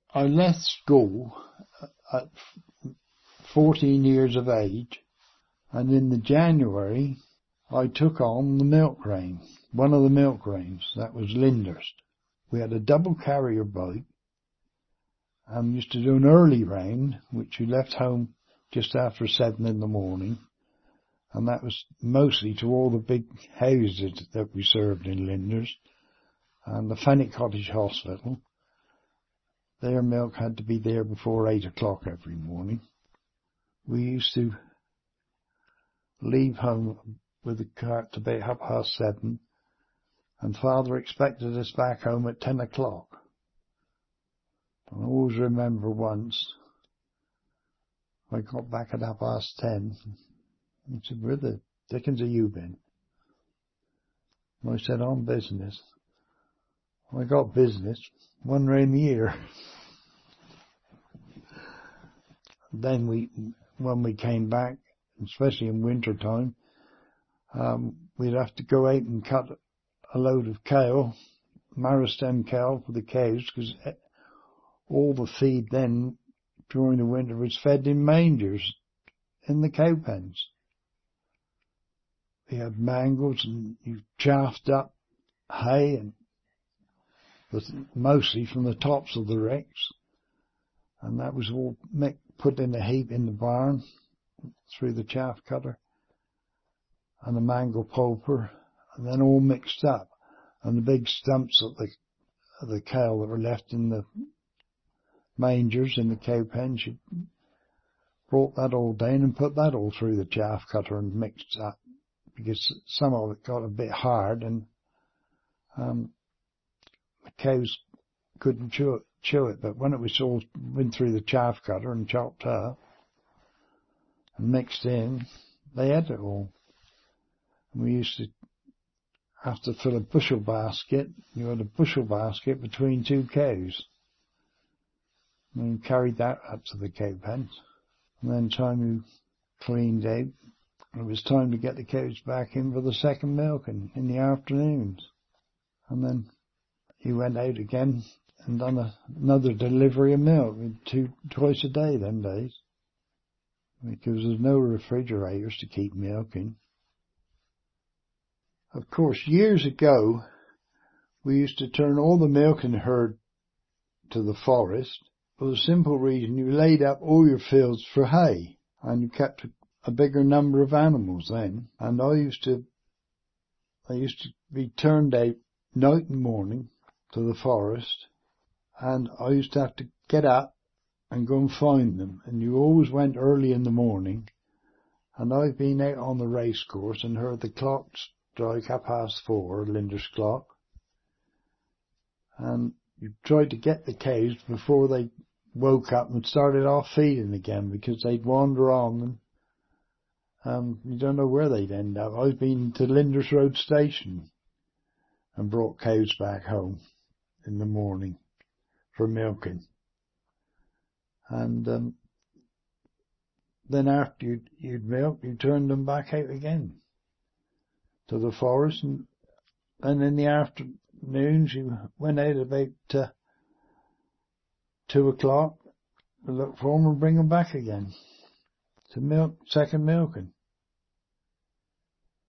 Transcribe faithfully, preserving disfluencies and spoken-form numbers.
I left school at fourteen years of age, and in the January I took on the milk rain, one of the milk rains, that was Lyndhurst. We had a double carrier bike, and we used to do an early rain, which we left home just after seven in the morning, and that was mostly to all the big houses that we served in Lyndhurst, and the Fenwick Cottage Hospital. Their milk had to be there before eight o'clock every morning. We used to leave home with the cart to about half past seven, and Father expected us back home at ten o'clock. I always remember once, I got back at half past ten, and he said, "Where the dickens have you been?" And I said, "On business." I got business, one rain a year. Then we, when we came back, especially in winter time, um, we'd have to go out and cut a load of kale, marrow stem kale for the cows, because all the feed then during the winter was fed in mangers in the cow pens. We had mangles, and you chaffed up hay, and mostly from the tops of the ricks, and that was all put in a heap in the barn through the chaff cutter and the mangle pulper, and then all mixed up. And the big stumps of the of the kale that were left in the mangers in the cow pens, you brought that all down and put that all through the chaff cutter and mixed up, because some of it got a bit hard, and um, the cows couldn't chew it, chew it, but when it was all went through the chaff cutter and chopped up and mixed in, they ate it all. And we used to have to fill a bushel basket. You had a bushel basket between two cows, and you carried that up to the cow pens. And then time you cleaned out, it was time to get the cows back in for the second milking in the afternoons. And then you went out again and done a, another delivery of milk, two, twice a day them days, because there's no refrigerators to keep milk in. Of course, years ago, we used to turn all the milking herd to the forest for the simple reason you laid up all your fields for hay, and you kept a, a bigger number of animals then. And I used to, I used to be turned out night and morning to the forest, and I used to have to get up and go and find them, and you always went early in the morning. And I've been out on the race course and heard the clock strike half past four, Lyndhurst clock, and you tried to get the cows before they woke up and started off feeding again, because they'd wander on them. Um, you don't know where they'd end up. I've been to Lyndhurst Road Station and brought cows back home in the morning for milking. And um, then after you'd, you'd milk, you turned them back out again to the forest, and then in the afternoons you went out about uh, two o'clock to look for them and bring them back again to milk, second milking.